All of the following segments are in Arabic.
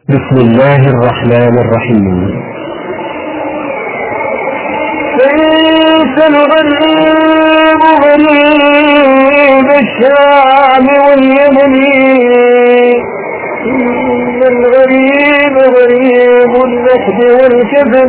بسم الله الرحمن الرحيم. ليس الغريب غريب الشام واليمن، إن الغريب غريب اللحد والكفن.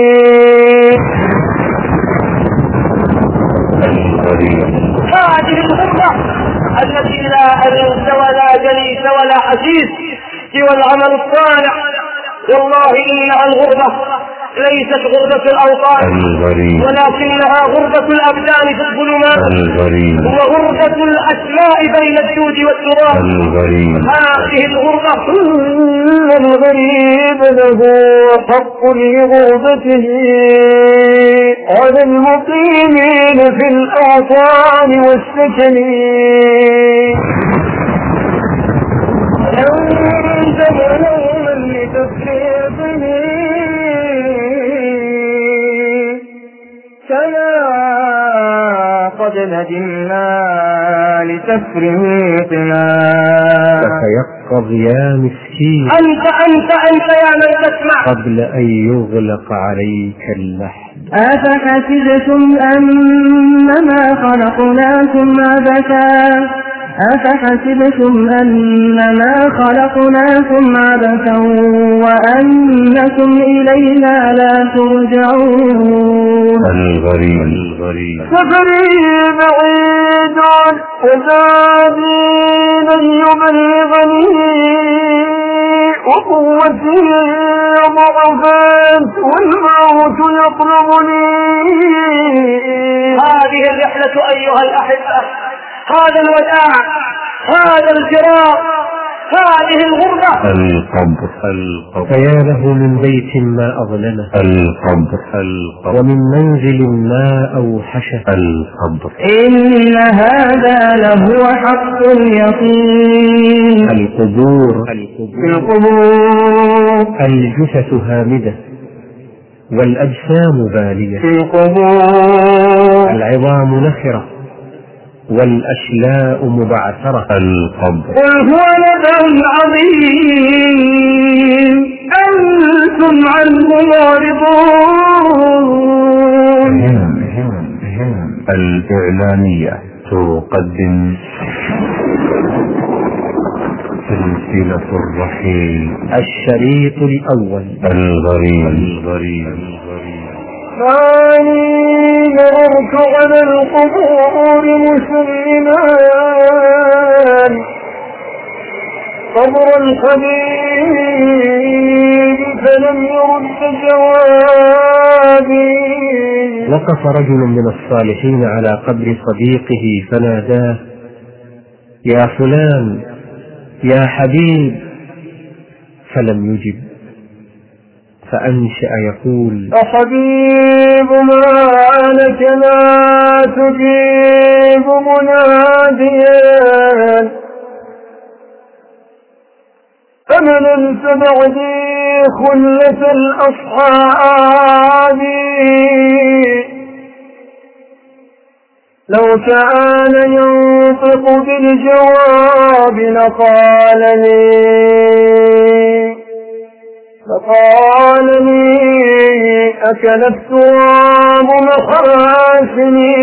هذه الغربة التي لا أنس ولا جليس ولا حسيس سوى العمل الصالح. والله إنها الغربة ليست غربة الأوطان، ولكنها غربة الأبدان في الظلمات، وغربة الأسماء بين الجود والتراب. هذه الغربة إن الغريب له حق لغربته على المقيمين في الأوطان والسكن. كما قد ندمنا لتفريطنا. فيقظ يا مسكين أنت يا من تسمع قبل أن يغلق عليك اللحد. أفحسبتم أنما خلقناكم عبثا وأنكم إلينا لا ترجعون. الغريب سفري بعيد وزادي لن يبلغني، وقوتي ضعفت والموت يطلبني. هذه الرحلة أيها الأحبة، هذا الوداع، هذا الفراق، هذه الغربة. القبر فيا له من بيت ما أظلمه، ومن منزل ما أوحشه. إن هذا لهو حق اليقين. القبور الجثث هامدة والأجسام بالية، العظام نخرة والأشلاء مبعثرة. قل هو نبأ عظيم أنتم عنه معرضون. الإعلامية تقدم سلسلة الرحيل، الشريط الأول، الغريب. ماني مررت على القبور مسلمان، قبر الحبيب فلم يرد جوابي. وقف رجل من الصالحين على قبر صديقه فناداه: يا فلان، يا حبيب، فلم يجب، فأنشأ يقول: أحبيب ما لك لا تجيب مناديا، أمننت بعدي خلة الأصحاب. لو كان ينطق بالجواب لقال لي أكل التراب محاسني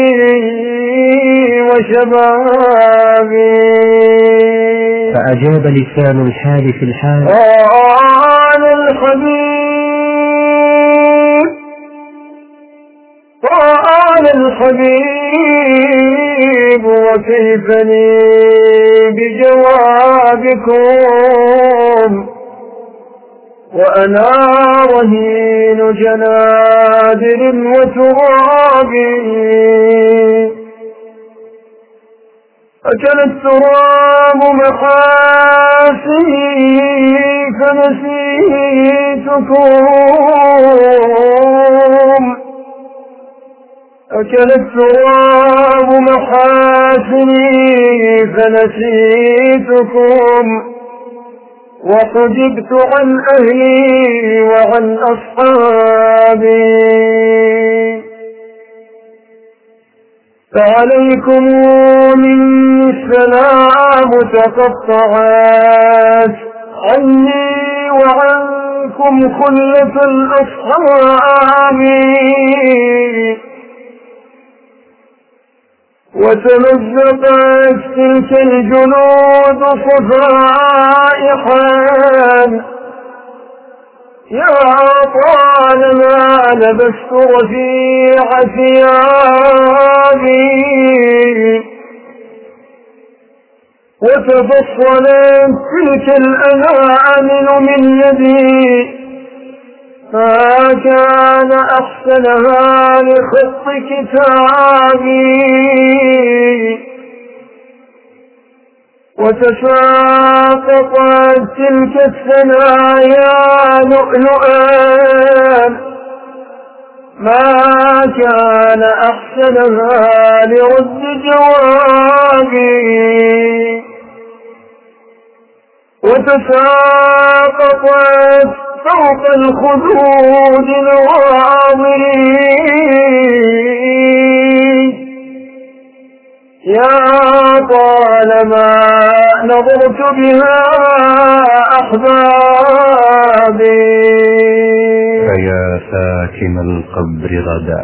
وشبابي. فأجاب لسان الحال في الحال: قال الحبيب وكيف لي بجوابكم، وأنا رهين جنادر وتراب. أكل التراب محاسني فنسيتكم، أكل التراب محاسني فنسيتكم، وحجبت عن أهلي وعن أصحابي. فعليكم مني السلام تقطعت عني وعنكم خلة الأصحاب وتمزقت تلك الجنود صفائحا يا طالما لبست رفيع ثيابي وتفصلت تلك الأنامل من يدي ما كان أحسنها لخط كتابي وتساقطت تلك الثنايا لؤلؤا ما كان أحسنها لرد جوابي وتساقطت فوق الخدود الواضرين يا طالما نظرت بها أحبابي. فيا ساكن القبر غدا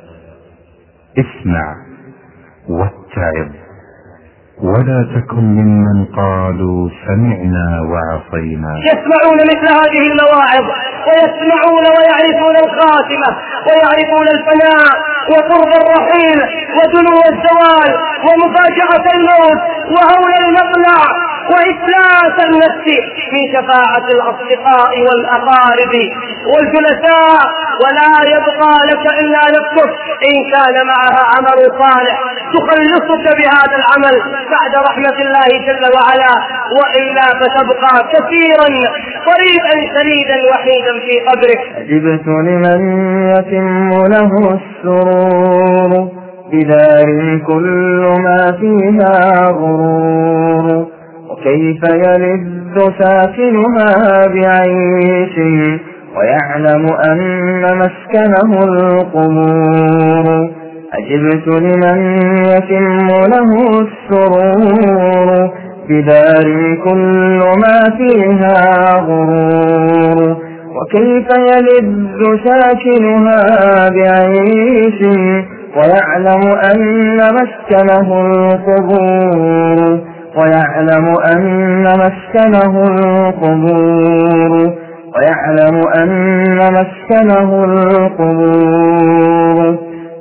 اسمع واتعظ ولا تكن ممن قالوا سمعنا وعصينا. يسمعون مثل هذه المواعظ ويسمعون ويعرفون الخاتمة ويعرفون الفناء وقرب الرحيل ودنو الزوال ومفاجأة الموت وهول المقلع وإفلاس النفس في شفاعة الأصدقاء والأقارب والجلساء ولا يبقى لك إلا نفسك إن كان معها عمل صالح تخلصك بهذا العمل بعد رحمة الله جل وعلا وإلا فتبقى كثيرا طريقا شديدا وحيدا في قبرك. عجبت لمن يتم له السرور بدار كل ما فيها غرور وكيف يلذ ساكنها بعيش ويعلم أن مسكنه القبور. عجبت لمن يتم له السرور بدار كل ما فيها غرور وكيف يلذ ساكنها بعيش ويعلم أن مسكنه القبور ويعلم أن مسكنه القبور ويعلم أن مسكنه القبور.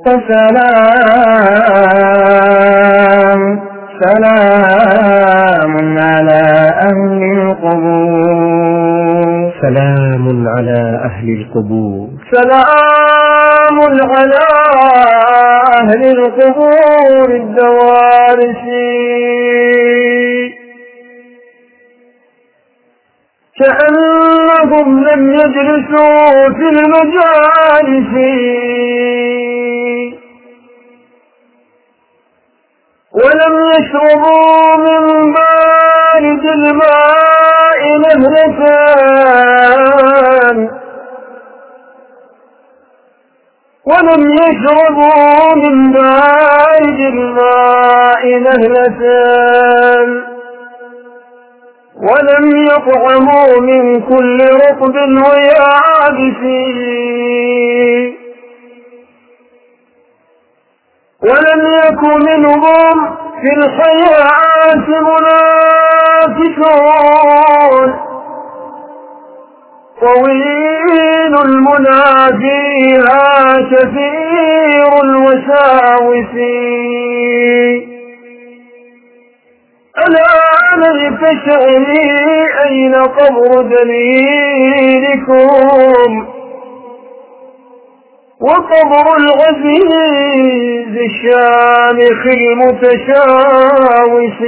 فسلام سلام على أهل القبور. سلام على أهل القبور. سلام على أهل القبور الدوارسين كأنهم لم يجلسوا في المجالس ولم يشربوا من بارد الماء نهلتان ولم يشربوا من بارد الماء نهلتان ولم يطعموا من كل رطب ويابس ولم يكن منهم في الحياة منافسون طويل المنى فيها كثير الوساوس. ألا ليت شعري أين قبر دليلكم وقبر العزيز الشامخ المتشاوس.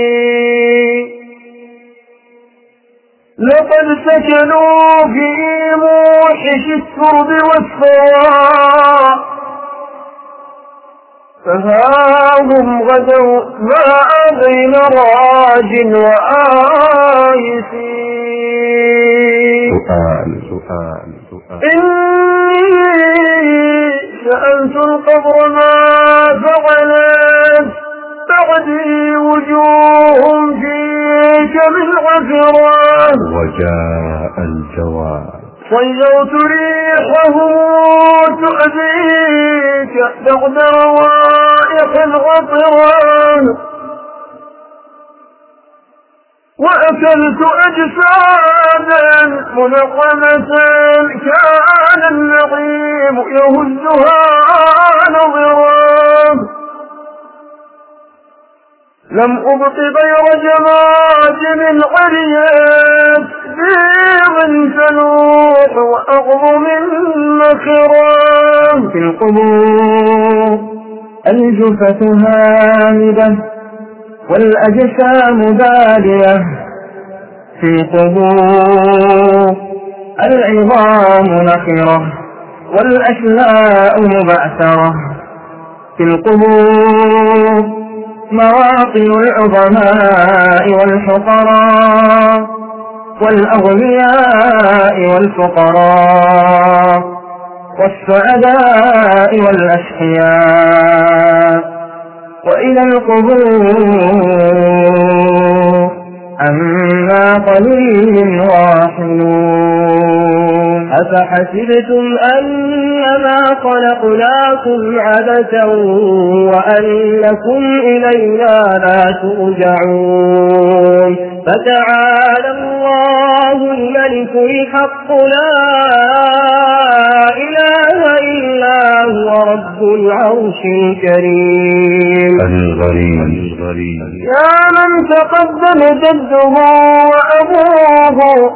لقد سكنوا في موحش الترب والثراء فها هم غدوا ماء بين راج وآيس. إني سألت القبر ما فعلت بعدي وجوه فيك بالعفرات وجاء الجواب. صيرت ريحه تؤذيك بعد روائح الغطران، وأكلت أجسادا منقمة كان النعيم يهزها نظران. لم أبط غير جماجم عريات بيض تنوح وأغضم مخران. في القبور الجثث هامدة والأجسام بالية، في القبور العظام نخرة والأشلاء مبعثرة، في القبور مواطن العظماء والفقراء والأغنياء والفقراء والسعداء والأشقياء. وإلى القبور عما قليل راحلون. أفحسبتم أنما خلقناكم عبثا وأنكم إلينا لا ترجعون. فتعالى الله الملك الحق لا إله إلا هو رب العرش الكريم الغريب. يا من تقدم جده وأبوه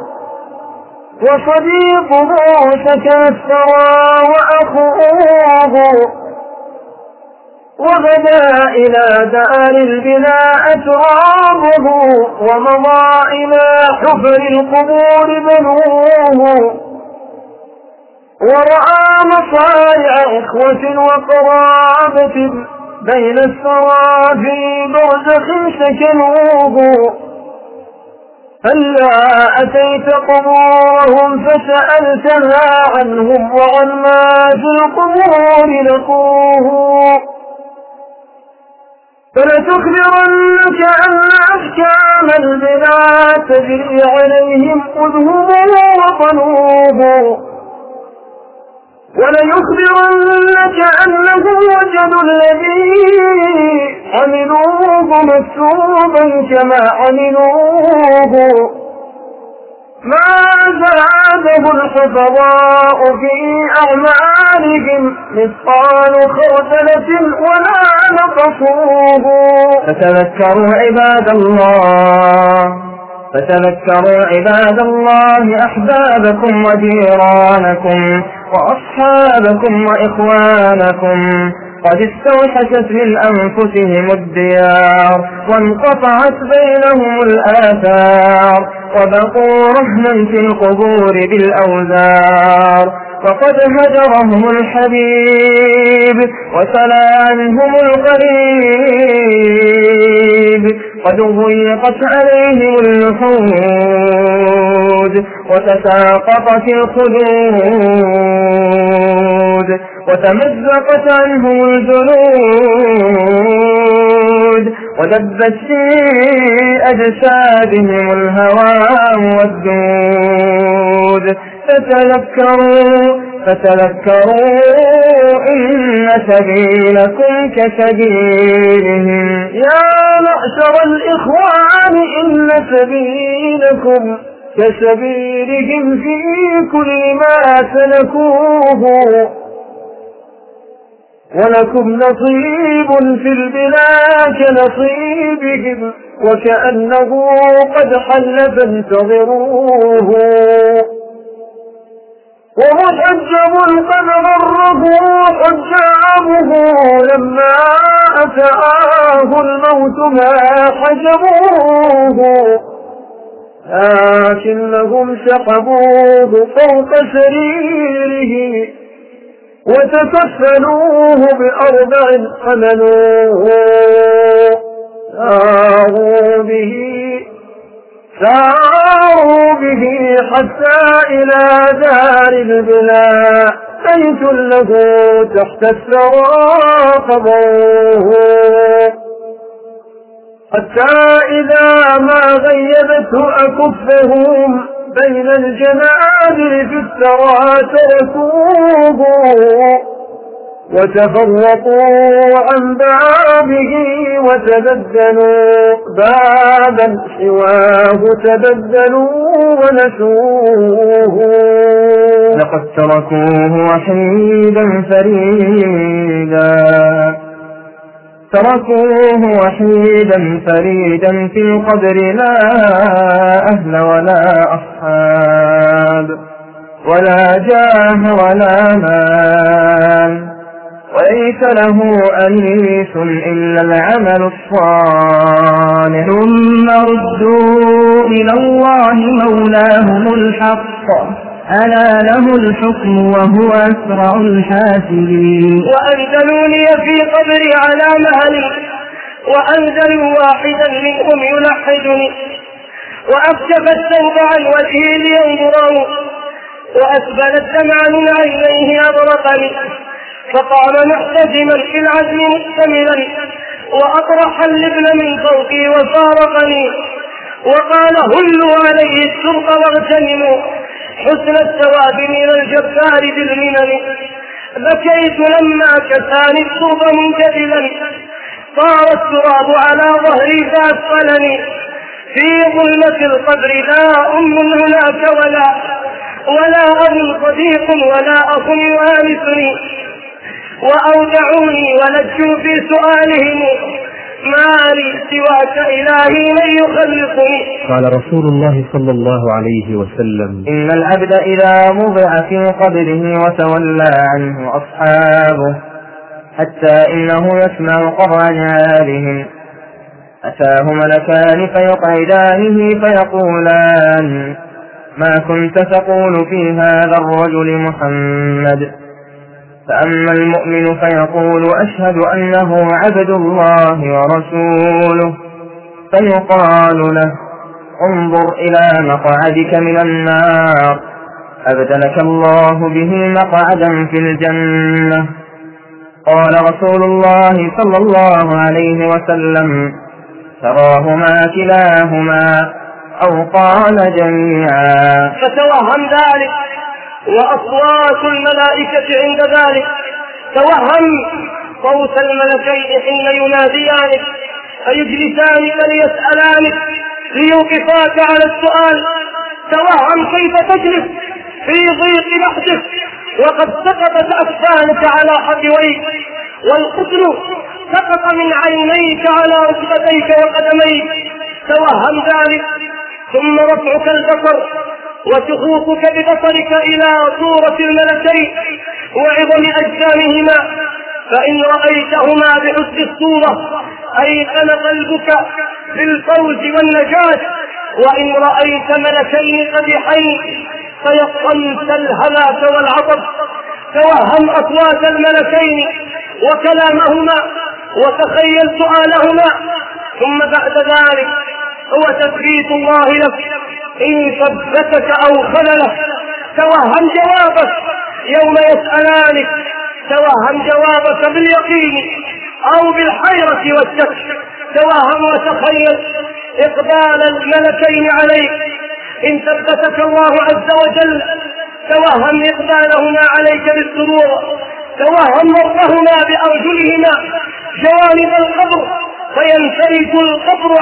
وصديقه سكن الثرى وأخوه، وغدا إلى دار البناء أترابه، ومضى إلى حفر القبور بنوه، ورأى مصارع إخوة وقرابة بين الثرى في برزخ سكنوه. هلا أتيت قبورهم فسألتها عنهم وعن ما في القبور لقوه، فلتخبرنك أن أحكام البناء تجري عليهم أذهم وطنوه، وليخبرنك أنه وجدوا الذي عملوه مكتوبا كما عملوه، ما زاده الحفظاء في أعمالهم مثقال خردلة ولا نقصوه. فتذكروا عباد الله أحبابكم وجيرانكم وأصحابكم وإخوانكم، قد استوحشت من أنفسهم الديار وانقطعت بينهم الآثار، وبقوا رهنا في القبور بالأوزار، وقد هجرهم الحبيب وسلى عنهم القريب، قد ضيقت عليهم اللحود وتساقطت الخدود وتمزقت عنهم الجلود، ودبت في أجسادهم الهوام والدود. فتذكروا إن سبيلكم كسبيلهم. يا معشر الإخوان إن سبيلكم كسبيلهم في كل ما سلكوه، ولكم نصيب في البناء كنصيبهم، وكأنه قد حل فانتظروه. ومحجب قد غره حجابه لما أتاه الموت ما حجبوه، لكنهم سحبوه فوق سريره وتكفلوه بأربع حملوه، ساروا به حتى إلى دار البناء، بيت له تحت الثرى قضوه. حتى إذا ما غيبت أكفهم بين الجنابر في الثرى تركوه وتفرقوا عن بعابه وتبدلوا بابا سواه تبدلوا ونسوه. لقد تركوه وحيدا فريدا في القبر لا أهل ولا أصحاب ولا جاه ولا مال وليس له أنيس إلا العمل الصالح. ثم ردوا إلى الله مولاهم الحق ألا له الحكم وهو أسرع الحاسبين. وأنزلوني في قبري على مهلي وأنزلوا واحدا منهم يلحدني وأكشف الثوب عن وجهي لينظروا وأسبل الدمع من عينيه أبرقني فقام محتزما في العزم مستملا وأطرح اللبن من فوقي وفارقني وقال هلوا عليه السرق واغتنموا حسن الثواب من الجبار بالمنن. بكيت لما كساني الترب منجدلا طار التراب على ظهري فأسفلني في ظلمة القبر لا أم هناك ولا أب صديق ولا أخ يؤانسني وأودعوني ولجوا في سؤالهم ما لي سواك إلهي من يخلصني. قال رسول الله صلى الله عليه وسلم إن العبد إذا وضع في قبره وتولى عنه أصحابه حتى إنه يسمع قرع نعالهم أتاه ملكان فيقعدانه فيقولان ما كنت تقول في هذا الرجل محمد. فأما المؤمن فيقول أشهد أنه عبد الله ورسوله فيقال له انظر إلى مقعدك من النار أبدلك الله به مقعدا في الجنة. قال رسول الله صلى الله عليه وسلم تراهما كلاهما أو قال جميعا. فتوهم ذلك وأصوات الملائكة عند ذلك. توهم صوت الملكين حين يناديانك فيجلسانك ليسألانك ليوقفاك على السؤال. توهم كيف تجلس في ضيق بحثك وقد سقطت أكفانك على حقويك والقتل سقط من عينيك على ركبتيك وقدميك. توهم ذلك ثم رفعك البصر وشخوصك ببصرك إلى صورة الملكين وعظم أجسامهما فإن رأيتهما بحسن الصورة أيقن قلبك بالفوز والنجاة وإن رأيت ملكين قبيحين فيقنت الهلاك والعطب. توهم أصوات الملكين وكلامهما وتخيل سؤالهما ثم بعد ذلك هو تثبيت الله لك إن ثبتك أو خذلك. توهم جوابك يوم يسألانك توهم جوابك باليقين أو بالحيرة والشك. توهم وتخيل إقبال الملكين عليك إن ثبتك الله عز وجل. توهم إقبالهما عليك بالسرور. توهم وضعهما بأرجلهما جوانب القبر فينفرج القبر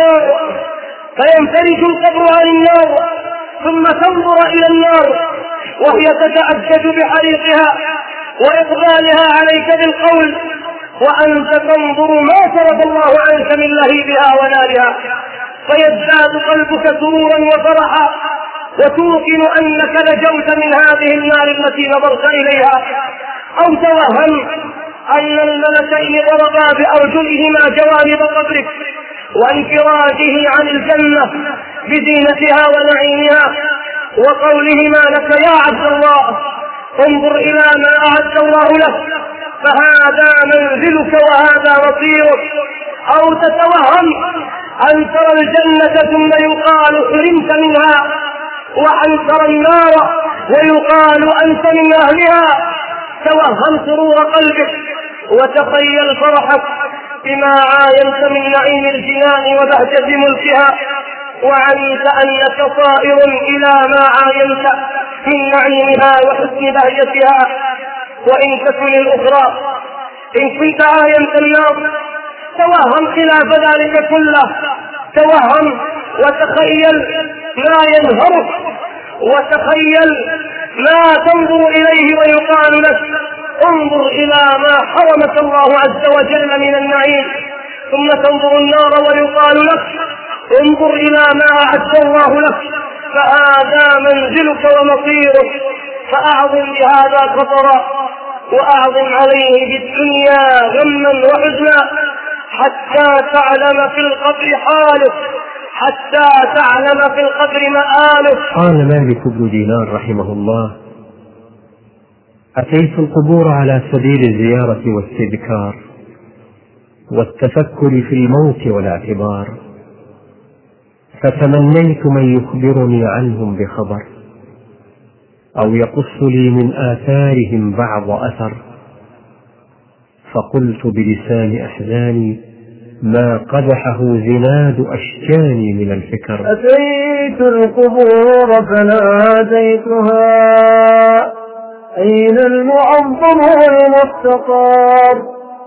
عن النار ثم تنظر إلى النار وهي تتأجج بحريقها وإقبالها عليك بالقول وأنت تنظر ما صرف الله عنك من لهيبها ونارها فيزداد قلبك سرورا وفرحا وتوقن أنك نجوت من هذه النار التي نظرت إليها. أو توهم أن الملكين ضربا بأرجلهما جوانب قبرك وانفراجه عن الجنة بزينتها ونعيمها وقولهما لك يا عبد الله انظر إلى ما أعد الله لك فهذا منزلك وهذا مصيرك. أو تتوهم أن ترى الجنة ثم يقال حرمت منها وأن ترى النار ويقال أنت من أهلها. توهم سرور قلبك وتخيل فرحك بما عاينت من نعيم الجنان وبهجة ملكها، وعلمت أنك صائر إلى ما عاينت من نعيمها وحسن بهجتها. وإن تكن الأخرى، إن كنت عاينت النار توهم خلاف ذلك كله، توهم وتخيل ما ينهرك، وتخيل ما تنظر إليه ويقال لك انظر إلى ما حرمك الله عز وجل من النعيم، ثم تنظر النار ويقال لك انظر إلى ما أعد الله لك، فهذا منزلك ومصيرك. فأعظم بهذا خطرا، وأعظم عليه بالدنيا غما وحزنا، حتى تعلم في القبر حالك، حتى تعلم في القبر مآلك. قال مالك بن دينار رحمه الله: أتيت القبور على سبيل الزيارة والاستذكار والتفكر في الموت والاعتبار، فتمنيت من يخبرني عنهم بخبر أو يقص لي من آثارهم بعض أثر، فقلت بلسان أحزاني ما قدحه زناد أشجاني من الفكر. أتيت القبور فناديتها أين المعظم والمفتقر،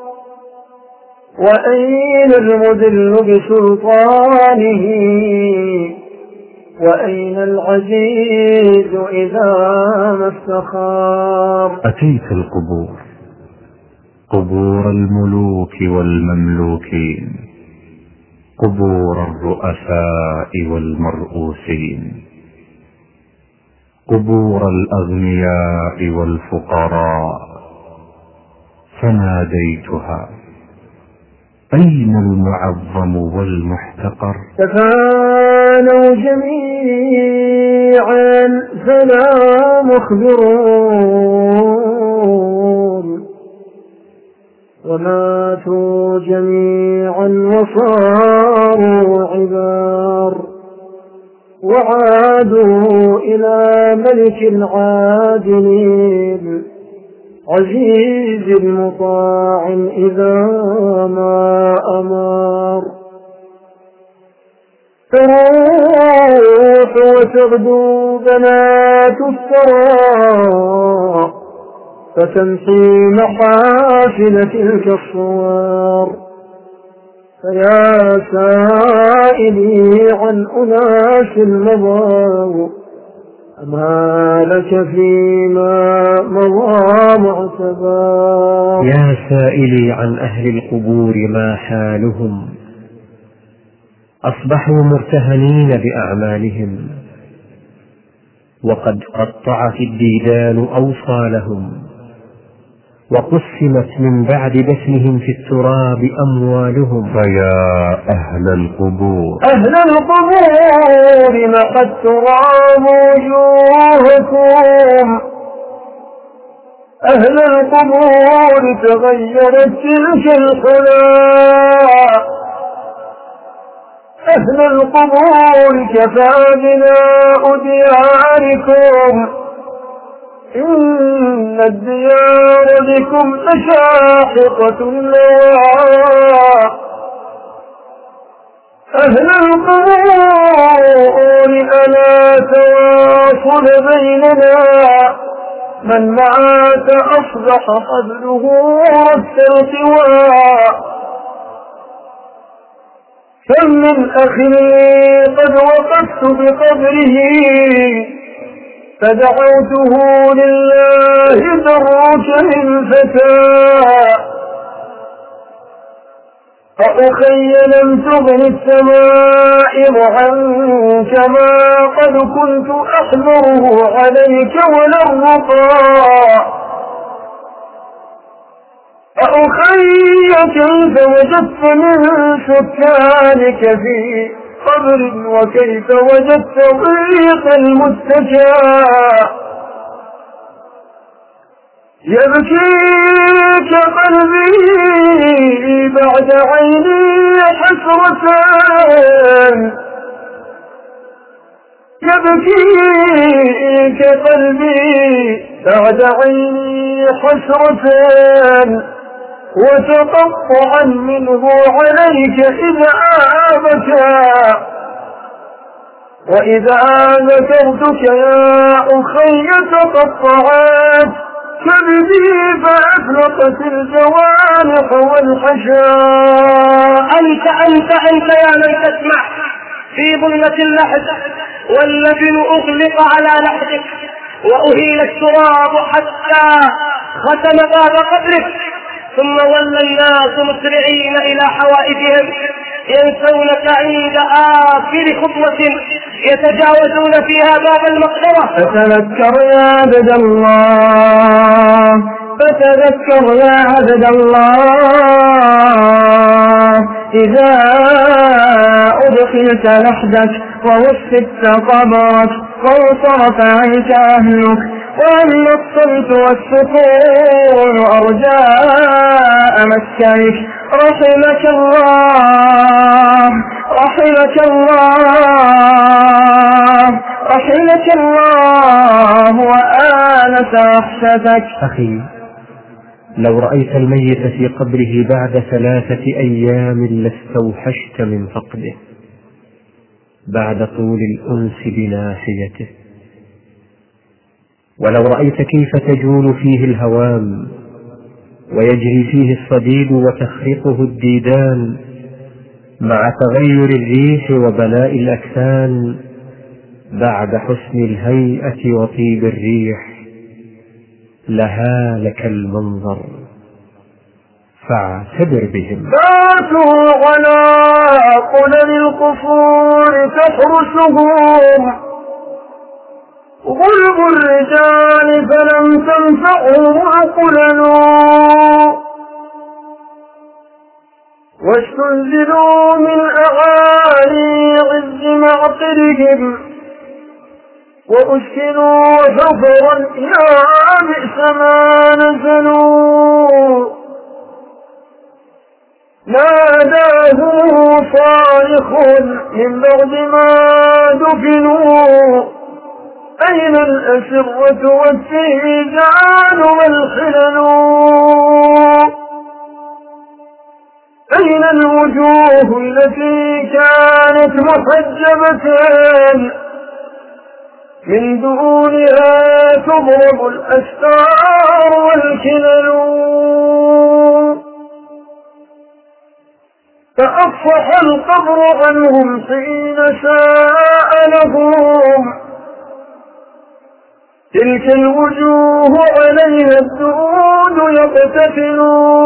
وأين المذل بسلطانه، وأين العزيز إذا ما افتخر. أتيت القبور، قبور الملوك والمملوكين، قبور الرؤساء والمرؤوسين، قبور الأغنياء والفقراء، فناديتها أين المعظم والمحتقر. تفانوا جميعا فلا مخبرون، وماتوا جميعا وصاروا عبار، وعادوا إلى ملك عادل عزيز مطاع إذا ما أمر. تروح وتغدو بنات الثرى، فتمحي محافل تلك الصور. فيا سائلي عن أناس مضوا، أما لك فيما مضى معتبر. يا سائلي عن أهل القبور ما حالهم، أصبحوا مرتهنين بأعمالهم، وقد قطعت الديدان أوصالهم، وقسمت من بعد دفنهم في التراب أموالهم. فيا أهل القبور، أهل القبور لقد تراب وجوهكم، أهل القبور تغيرت تلك الخلاء، أهل القبور كفى بناء دياركم، إن الديار بكم لشاحقة اللواء. أهل القبور ألا تواصل بيننا، من معك أصبح حبله رث التواء. كم من أخ قد وقفت بقبره، فدعوته لله دروك من فتاة. أخي لم تغن السمائر عنك ما قد كنت أحذره عليك ولا الرقاء. أخي كيف وجدت من سكانك في قبر، وكيف وجدت ضيق المتكى. يبكيك قلبي بعد عيني حسرة، يبكيك قلبي بعد عيني حسرة، وتقطعا منه عليك إذا بكى. وإذا ذكرتك يا أخي تقطعت كبدي فأفلقت الجوانح والحشاء. أنت يا من تسمع في ظلمة اللحد واللبن أغلق على لحدك وأهيل التراب حتى ختم باب قبرك، ثم ولى الناس مسرعين إلى حوائجهم ينسونك عند آخر خطوة يتجاوزون فيها باب المقبرة. فتذكر يا عبد الله، فتذكر يا عبد الله إذا أدخلت لحدك ووسدت قبرك وانصرف عنك أهلك وأما الصمت والسكون أرجاء مسكنك. رحمك الله رحمك الله رحمك الله وآنس وحشتك. أخي، لو رأيت الميت في قبره بعد 3 أيام لاستوحشت من فقده بعد طول الأنس بناحيته. ولو رأيت كيف تجول فيه الهوام ويجري فيه الصديد وتخرقه الديدان مع تغير الريح وبلاء الأكفان بعد حسن الهيئة وطيب الريح لهالك المنظر. فاعتبر بهم. باتوا على قلل القصور تحرسهم غلب الرجال فلم تنفعهم القلل، واستنزلوا من أعالي عز معطرهم وأسكنوا حفرا يا بئس ما نزلوا. ناداهم صارخ من بعد ما دفنوا أين الأسرة والتيجان والخلل، أين الوجوه التي كانت محجبة من دونها تضرب الأستار والكلل. فأصفح القبر عنهم حين سألهم تلك الوجوه عليها الدود يقتتل.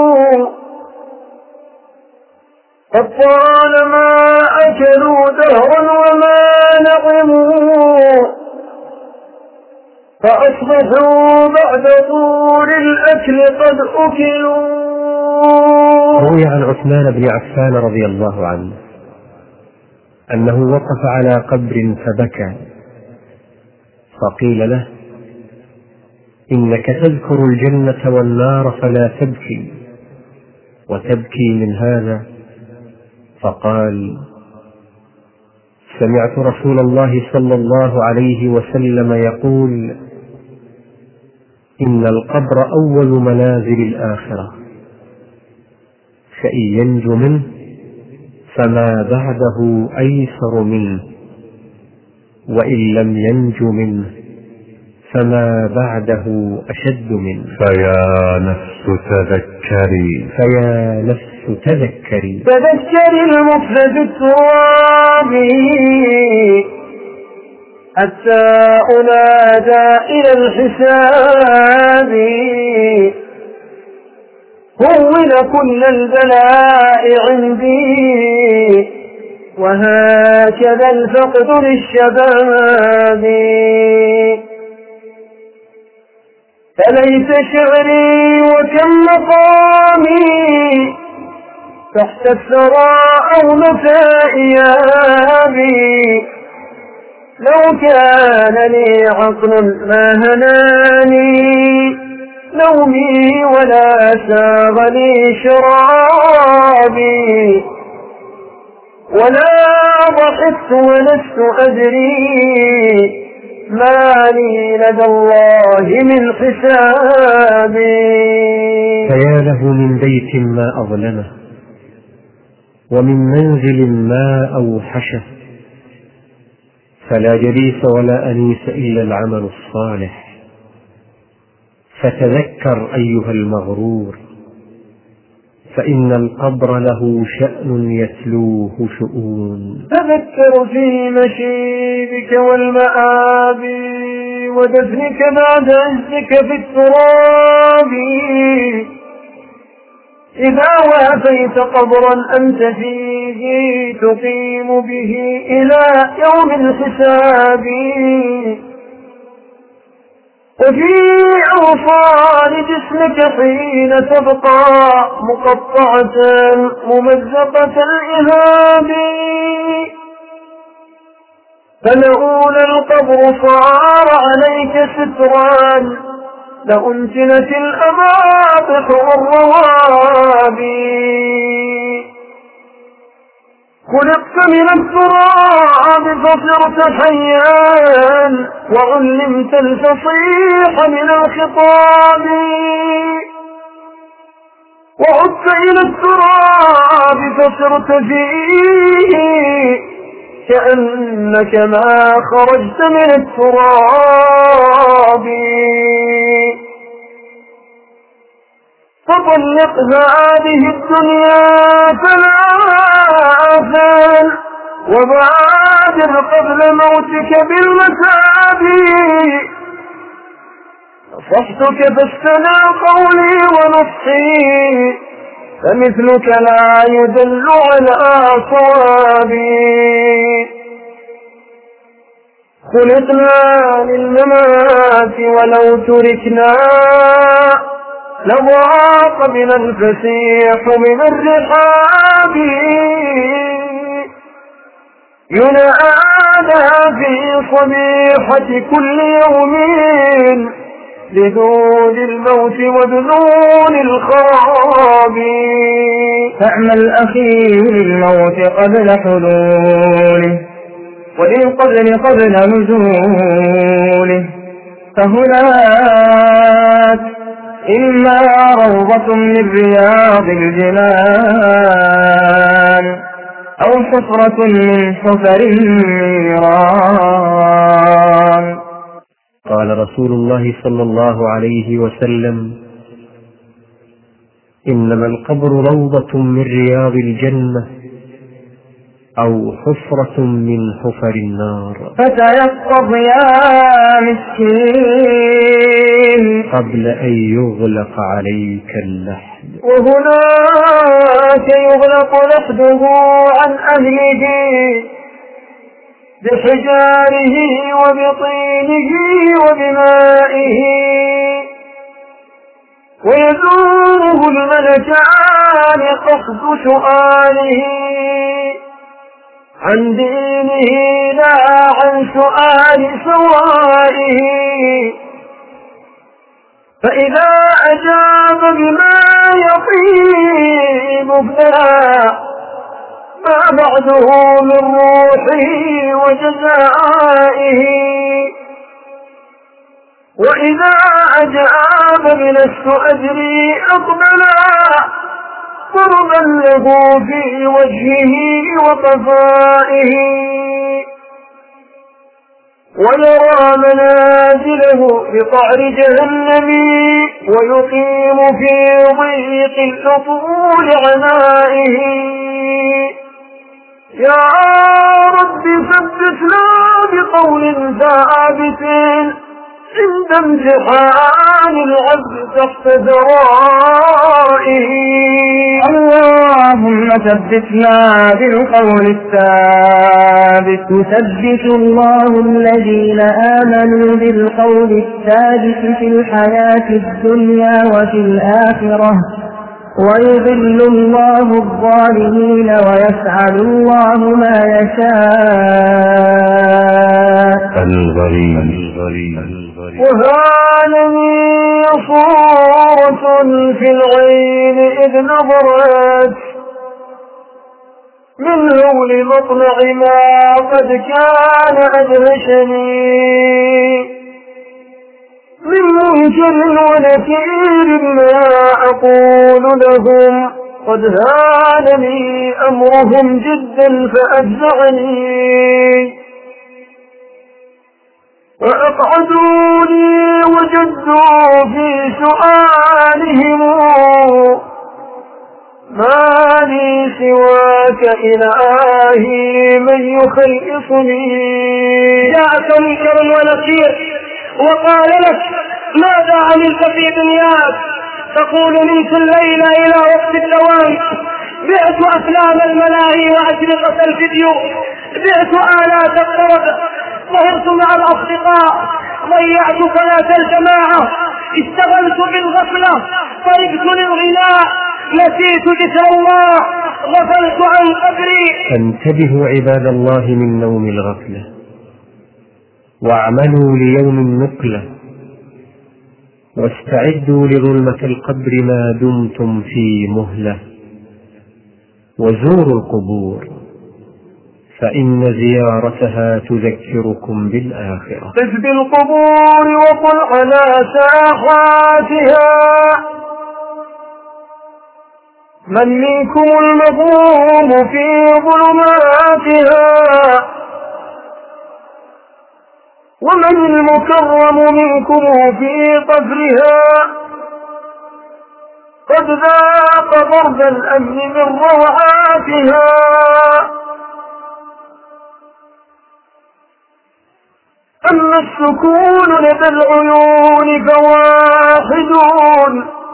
قد طالما أكلوا دهرا وما نعموا فأصبحوا بعد طول الأكل قد أكلوا. روي عن عثمان بن عفان رضي الله عنه أنه وقف على قبر فبكى، فقيل له: إنك تذكر الجنة والنار فلا تبكي، وتبكي من هذا؟ فقال: سمعت رسول الله صلى الله عليه وسلم يقول: إن القبر أول منازل الآخرة، فإن ينج منه فما بعده أيسر منه، وإن لم ينج منه فما بعده أشد منه. فيا نفس تذكري، فيا نفس تذكري، تذكري المفرد الترابي حتى أنادى إلى الحساب. هون كل البلاء عندي وهكذا الفقد للشباب. فليس شعري وكم مقامي تحت الثرى أو مسائيابي. لو كان لي عقل ما هناني نومي ولا ساغ لي شرابي، ولا ضحكت ولست أدري ما لي لدى الله من حسابي. فيا له من بيت ما أظلمه، ومن منزل ما أوحشه، فلا جليس ولا أنيس إلا العمل الصالح. فتذكر أيها المغرور، فإن القبر له شأن يتلوه شؤون. تذكر في مشيبك والمآبي ودفنك بعد أهلك في التراب، إذا وافيت قبرا أنت فيه تقيم به إلى يوم الحساب. وفي أوصال جسمك حين تبقى مقطعة ممزقة الإهاب، فلولا القبر صار عليك سترا لأنتنت الأماطح والروابي. خلقت من التراب فصرت حيا وعلمت الفصيح من الخطاب، وعدت إلى التراب فصرت فيه كأنك ما خرجت من التراب. فطلق هذه الدنيا ثلاثا وبادر قبل موتك بالمتاب. نصحتك فاستمع قولي ونصحي، فمثلك لا يدل على صوابي. خلقنا للممات ولو تركنا لضاق بنا الفسيح من الرحاب. ينادى في صبيحة كل يوم لذول الموت وذنون الخراب. فاعمل أخي للموت قبل حلوله وللقبر قبل نزوله، فهناك إما روضة من رياض الجنان أو حفرة من حفر النيران. قال رسول الله صلى الله عليه وسلم: إنما القبر روضة من رياض الجنة أو حفرة من حفر النار. فتيقظ يا مسكين قبل أن يغلق عليك اللحد. وهناك يغلق لحده عن أهله بحجاره وبطينه وبمائه، ويزوره الملكان قصد سؤاله عن دينه لا عن سؤال سوائه. فإذا أجاب بما يطيب ابتلى ما بعده من روحه وجزائه. وإذا أجاب بلست أجري أقبلا ضربا له في وجهه وقفائه، ويرى منازله بقعر جهنم ويقيم في ضيق الأطول عنائه. يا رب ثبتنا بقول ثابت عند امتحان العبد تحت ذرائه. اللهم ثبتنا بالقول الثابت. يثبت الله الذين آمنوا بالقول الثابت في الحياة الدنيا وفي الآخرة، ويضل الله الظالمين ويفعل الله ما يشاء. الغريب. وهانني صورة في العين إذ نظرت من هول مطلع ما قد كان أدهشني من منكر ونكير ما أقول لهم قد هانني أمرهم جدا فأفزعني وأقعدوني وجدوا في سؤالهم ما لي سواك إلهي من يخلصني. جاءك منكر ونكير وقال لك ماذا عملت في دنياك؟ تقول نمت الليل إلى وقت الدوام، بعت أفلام الملاهي وأشرطة الفيديو، بعت آلات الطرب، ظهرت مع الأصدقاء، ضيعت صلاة الجماعة، اشتغلت بالغفلة، طرقت للغناء، نسيت ذكر الله، غفلت عن قبري. فانتبهوا عباد الله من نوم الغفلة، واعملوا ليوم النقلة، واستعدوا لظلمة القبر ما دمتم في مهلة، وزوروا القبور فإن زيارتها تذكركم بالآخرة. قف بالقبور وقل على ساحاتها من منكم المظلوم في ظلماتها ومن المكرم منكم في قبرها قد ذاق ضرب الأمن من روعاتها. أما السكون لدى العيون فواحدون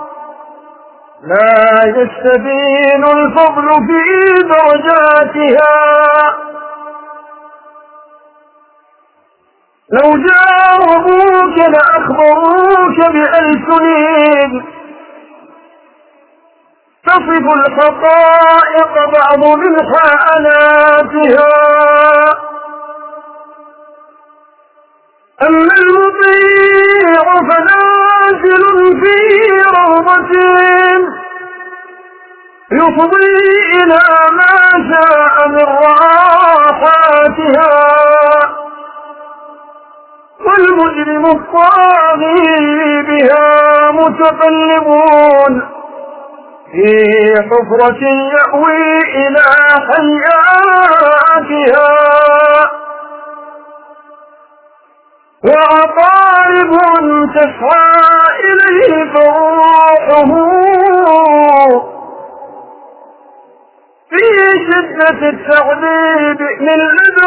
لا يستبين الفضل في درجاتها. لو جاوبوك لأخبروك بألسن تصف الحقائق بعض من حالاتها. أما المطيع فنازل في روضة يفضي إلى ما شاء من راحاتها، والمجرم الطاغي بها متقلبون في حفرة يأوي إلى حياتها. وعقارب تسعى إليه فروحه في شدة التعذيب من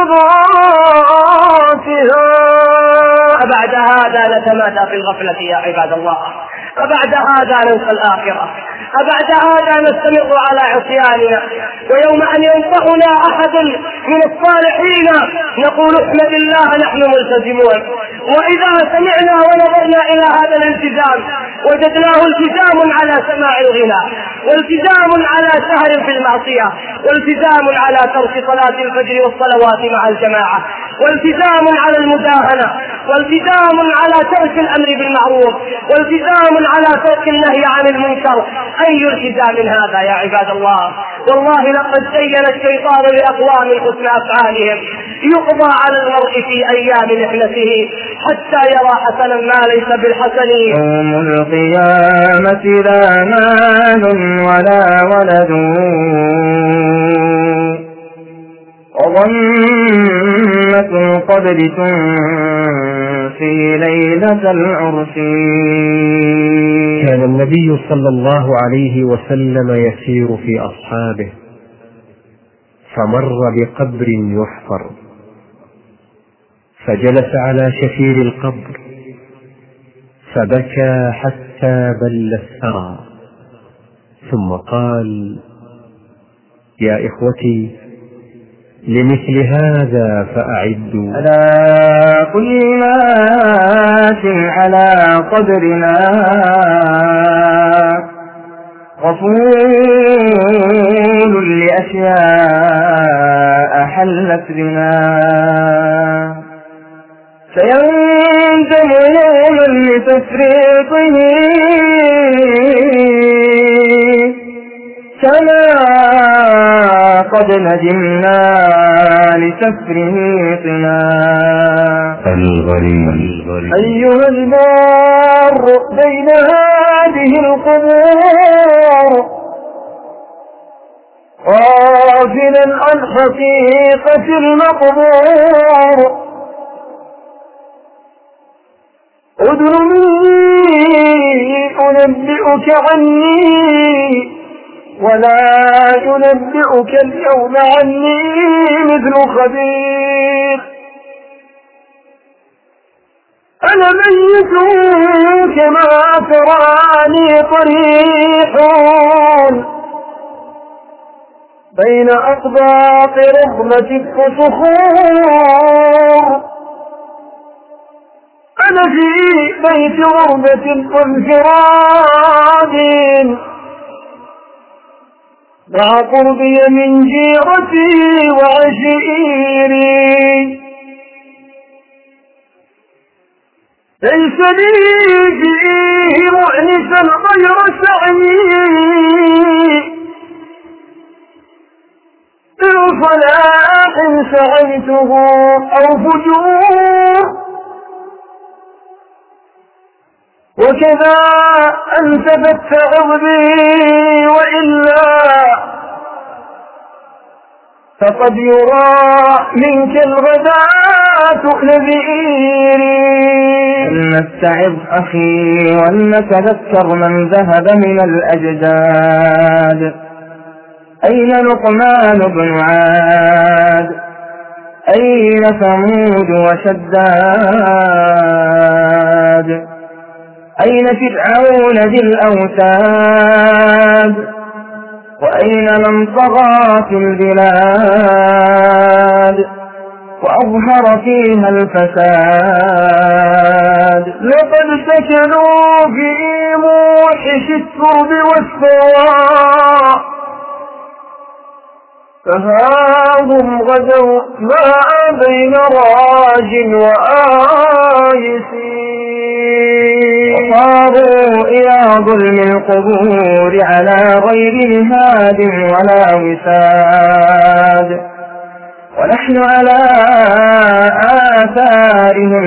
لدغاتها. أبعد هذا نتمادى في الغفلة يا عباد الله؟ أبعد هذا ننسى الآخرة؟ أبعد هذا نستمر على عصياننا؟ ويوم أن ينفعنا أحد من الصالحين نقول احمد الله نحن ملتزمون. وإذا سمعنا ونظرنا إلى هذا الالتزام وجدناه التزام على سماع الغناء، والتزام على سهر في المعصية، والتزام على ترك صلاة الفجر والصلوات مع الجماعة، والتزام على المداهنة، والتزام على ترك الأمر بالمعروف، والتزام على ترك النهي عن المنكر. أي التزام هذا يا عباد الله؟ والله لقد زين الشيطان لأقوام حسن أفعالهم، يقضى على المرء في أيام محنته حتى يرى حسنا ما ليس بالحسن. يوم القيامة لا مال ولا ولد وظنة القبر تنفي ليلة العرس. كان النبي صلى الله عليه وسلم يسير في أصحابه فمر بقبر يحفر، فجلس على شفير القبر فبكى حتى بل الثرى، ثم قال: يا إخوتي لمثل هذا فأعدوا. ألا كل مات على قدرنا غفور لأشياء حلت بنا، سيندم يوما لتفريطه كما وقد ندمنا لتفريطنا. الغريب. أيها المار بين هذه القبور غافلا عن حقيقة المقبور، أدن مني أنبئك عني ولا ينبئك اليوم عني مثل خبير. أنا ميت كما تراني طريح بين أطباق رغمتك وصخور. أنا في بيت غربة وانفراد مع قربي من جيرتي وعشيري. ليس لي فيه مؤنسا غير سعي صلاح سعيته أو فجور. وكذا أنت فاتعظ بي وإلا فقد يرى منك الغداة نذيري. فلنستعظ أخي ولنتذكر من ذهب من الأجداد. أين لقمان بن عاد؟ أين ثمود وشداد؟ أين فرعون ذي الأوتاد؟ وأين من طغى في البلاد وأظهر فيها الفساد؟ لقد سكنوا في موحش الترب والسواء فهاهم غدوا ما بين راج وآيسين. وصاروا إلى ظلم القبور على غير مهاد ولا وساد، ونحن على آثارهم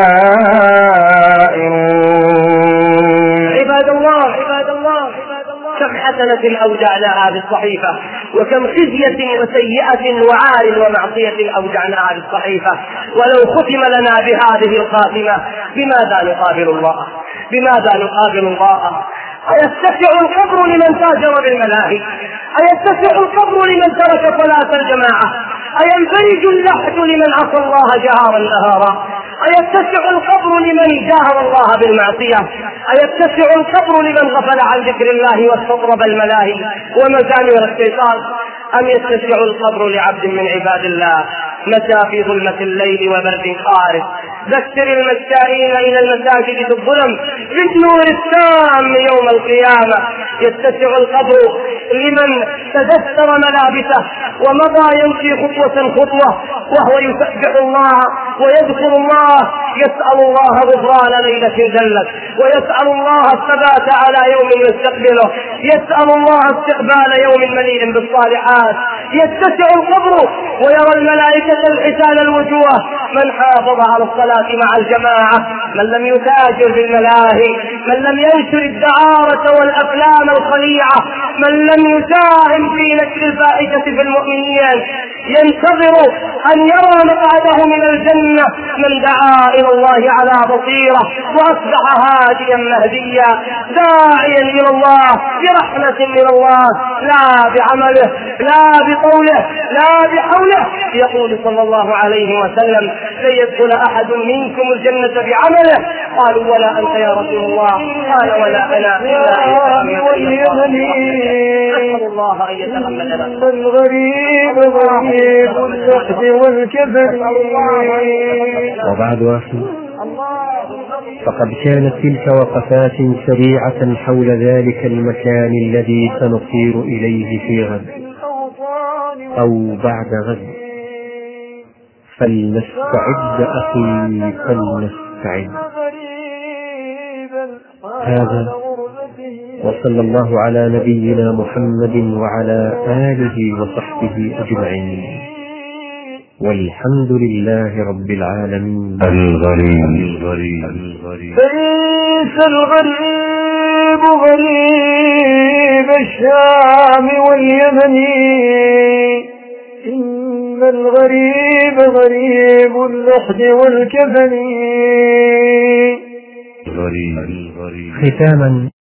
سائرون. عباد الله كم حسنة أودعناها بالصحيفة، وكم خزية وسيئة وعار ومعصية أودعناها بالصحيفة. ولو ختم لنا بهذه الخاتمة بماذا نقابل الله؟ أيتسع القبر لمن تاجر بالملاهي؟ أيتسع القبر لمن ترك صلاة الجماعة؟ أينفرج اللحد لمن عصى الله جهارا نهارا؟ أيتسع القبر لمن جاهر الله بالمعصية؟ أيتسع القبر لمن غفل عن ذكر الله واستطرب الملاهي ومزامير الشيطان؟ أم يتسع القبر لعبد من عباد الله متى في ظلمة الليل وبرد قارس؟ ذكر المشائين إلى المساجد في الظلم بالنور التام يوم القيامة. يتسع القبر لمن تدثر ملابسه ومضى يمشي خطوة وهو يسبح الله ويذكر الله، يسأل الله غفران ليلة جلت، ويسأل الله الثبات على يوم يستقبله، يسأل الله استقبال يوم مليء بالصالحات. يتسع القبر ويرى الملائكة الحسان الوجوه من حافظ على الصلاة مع الجماعة، من لم يتاجر بالملاهي، من لم ينشر الدعارة والأفلام الخليعة، من لم يساهم في نشر الفائدة في المؤمنين. ينتظر أن يرى مقعده من الجنة من دعا إلى الله على بصيرة وأصبح هاديا مهديا داعيا إلى الله برحمة من الله، لا بعمله لا بقوله لا بحوله. يقول صلى الله عليه وسلم: لن يدخل أحد منكم الجنة بعمله. قالوا: ولا أنت يا رسول الله؟ قال: ولا أنا إلا أسأل الله أن يتغمدنا. الغريب غريب الوحد والكبر. وبعد أخي، فقد كانت تلك وقفات سريعة حول ذلك المكان الذي سنصير إليه في غد أو بعد غد. فلنستعد أخي، فلنستعد. هذا وصلى الله على نبينا محمد وعلى آله وصحبه أجمعين، والحمد لله رب العالمين. ليس الغريب غريب الشام واليمن، إن الغريب غريب اللحد والكفن. ختاما